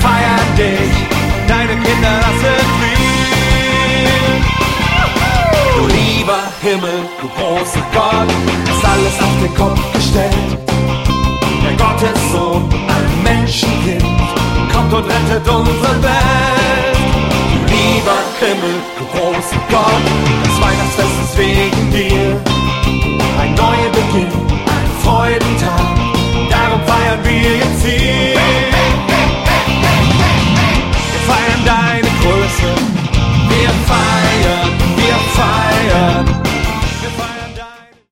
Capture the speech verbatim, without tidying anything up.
feiern dich, deine Kinder, das sind wir. Du lieber Himmel, du großer Gott, hast alles auf den Kopf gestellt. Der Gottessohn, ein Menschenkind, kommt und rettet unsere Welt. Du lieber Himmel, du großer Gott, das Weihnachtsfest ist wegen dir. Ein neuer Beginn, ein Freudentag.